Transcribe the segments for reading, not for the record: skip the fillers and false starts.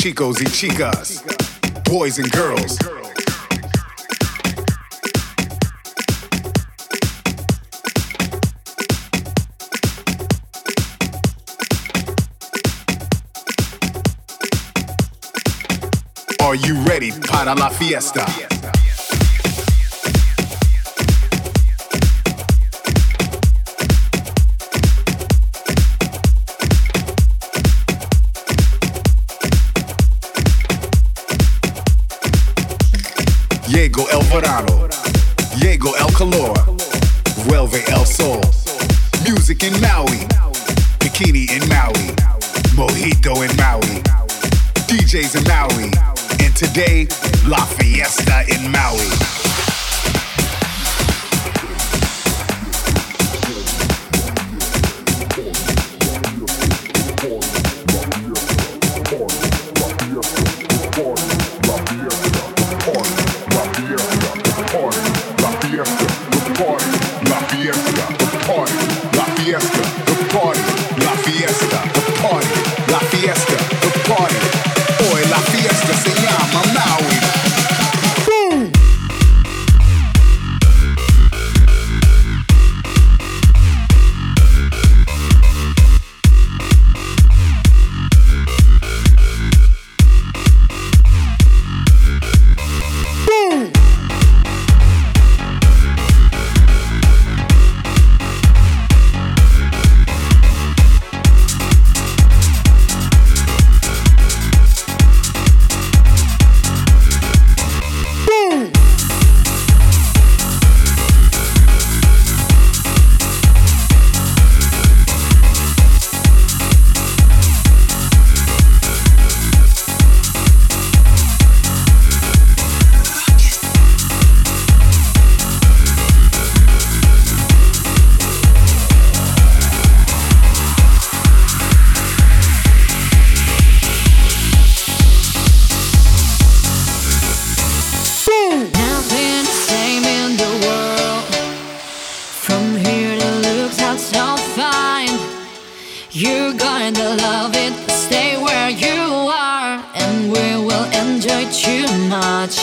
chicos y chicas, boys and girls. Are you ready para la fiesta? Llegó el verano, llegó el calor, vuelve el sol. Music in Maui, bikini in Maui, mojito in Maui, DJs in Maui, and today, la fiesta in Maui. You're going to love it, stay where you are, and we will enjoy too much.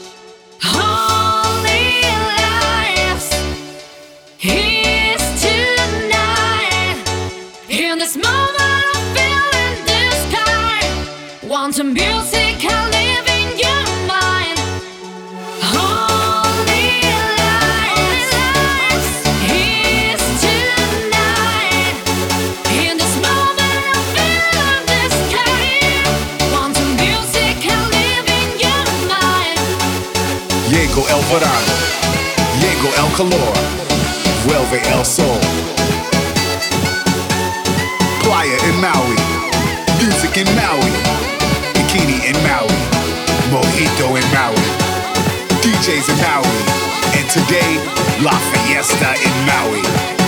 Holy lives, here's tonight. In this moment of feeling the sky, want some music, I live in your mind. Holy lives, here's tonight. In this moment of feeling the sky, want some music, I live in your mind. Llegó el verano, llegó el calor, vuelve el sol. Playa in Maui, music in Maui, bikini in Maui, mojito in Maui, DJs in Maui, and today, la fiesta in Maui.